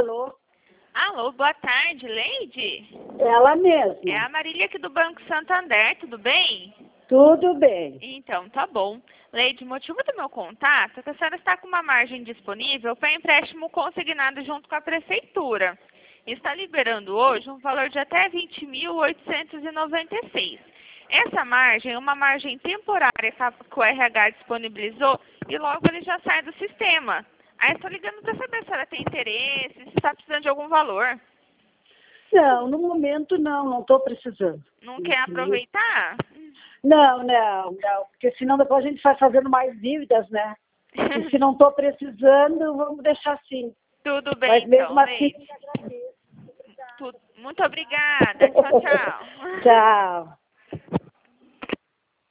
Alô? Alô, boa tarde, Leide? Ela mesma. É a Marília aqui do Banco Santander, tudo bem? Tudo bem. Então, tá bom. Leide, o motivo do meu contato é que a senhora está com uma margem disponível para empréstimo consignado junto com a Prefeitura. Está liberando hoje um valor de até 20.896. Essa margem é uma margem temporária que o RH disponibilizou e logo ele já sai do sistema. Aí estou ligando para saber se a senhora tem interesse, se está precisando de algum valor. Não, no momento não estou precisando. Não quer aproveitar? Não, porque senão depois a gente vai fazendo mais dívidas, né? E se não estou precisando, vamos deixar assim. Tudo bem, Mas mesmo então, assim, Leide. Muito obrigada. Tchau, tchau. tchau.